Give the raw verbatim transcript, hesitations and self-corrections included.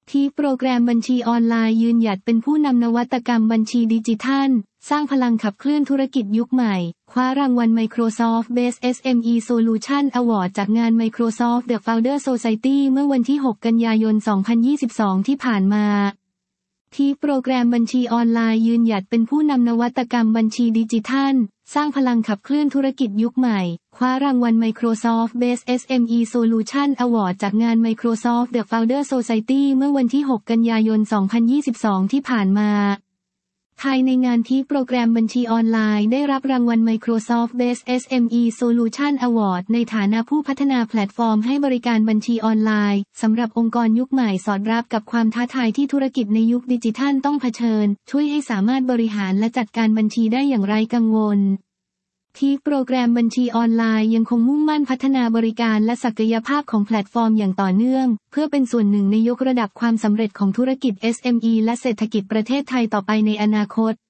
ที่โปรแกรมบัญชีออนไลน์ยืนหยัดเป็นผู้นำนวัตกรรมบัญชีดิจิทัลสร้างพลังขับเคลื่อนธุรกิจยุคใหม่คว้ารางวัล Microsoft Best เอส เอ็ม อี Solution Award จากงาน Microsoft The Founder Society เมื่อวันที่ หก กันยายน สองพันยี่สิบสอง ที่ผ่านมาที่โปรแกรมบัญชีออนไลน์ยืนหยัดเป็นผู้นำนวัตกรรมบัญชีดิจิทัลสร้างพลังขับเคลื่อนธุรกิจยุคใหม่คว้ารางวัล Microsoft Best เอส เอ็ม อี Solution Award จากงาน Microsoft The Founder Society เมื่อวันที่ หก กันยายน สองพันยี่สิบสอง ที่ผ่านมาภายในงานที่โปรแกรมบัญชีออนไลน์ได้รับรางวัล Microsoft Best เอส เอ็ม อี Solution Award ในฐานะผู้พัฒนาแพลตฟอร์มให้บริการบัญชีออนไลน์สำหรับองค์กรยุคใหม่สอดรับกับความท้าทายที่ธุรกิจในยุคดิจิทัลต้องเผชิญช่วยให้สามารถบริหารและจัดการบัญชีได้อย่างไร้กังวลที่โปรแกรมบัญชีออนไลน์ยังคงมุ่งมั่นพัฒนาบริการและศักยภาพของแพลตฟอร์มอย่างต่อเนื่องเพื่อเป็นส่วนหนึ่งในยกระดับความสำเร็จของธุรกิจ เอส เอ็ม อี และเศรษฐกิจประเทศไทยต่อไปในอนาคต